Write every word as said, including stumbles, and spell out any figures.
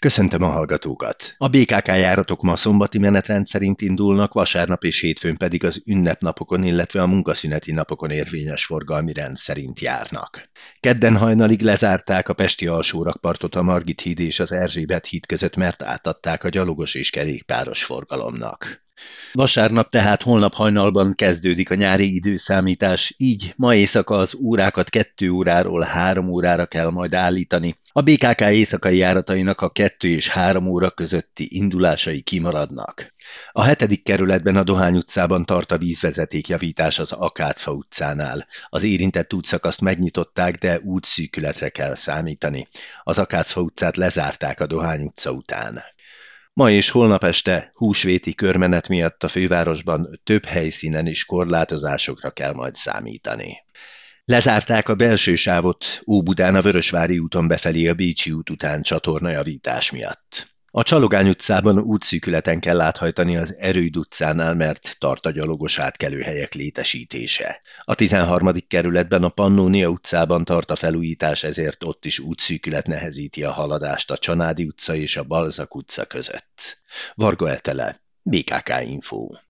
Köszöntöm a hallgatókat! A bé ká ká járatok ma szombati menetrend szerint indulnak, vasárnap és hétfőn pedig az ünnepnapokon, illetve a munkaszüneti napokon érvényes forgalmi rend szerint járnak. Kedden hajnalig lezárták a pesti alsórakpartot a Margit híd és az Erzsébet híd között, mert átadták a gyalogos és kerékpáros forgalomnak. Vasárnap, tehát holnap hajnalban kezdődik a nyári időszámítás, így ma éjszaka az órákat kettő óráról három órára kell majd állítani. A bé ká ká éjszakai járatainak a kettő és három óra közötti indulásai kimaradnak. A hetedik kerületben a Dohány utcában tart a vízvezetékjavítás az Akácfa utcánál. Az érintett útszakaszt megnyitották, de útszűkületre kell számítani. Az Akácfa utcát lezárták a Dohány utca után. Ma és holnap este húsvéti körmenet miatt a fővárosban több helyszínen is korlátozásokra kell majd számítani. Lezárták a belső sávot Óbudán a Vörösvári úton befelé a Bécsi út után csatornajavítás miatt. A Csalogány utcában útszűkületen kell áthajtani az Erőd utcánál, mert tart a gyalogos átkelőhelyek létesítése. A tizenharmadik kerületben a Pannónia utcában tart a felújítás, ezért ott is útszűkület nehezíti a haladást a Csanádi utca és a Balzak utca között. Varga Etele, bé ká ká Info.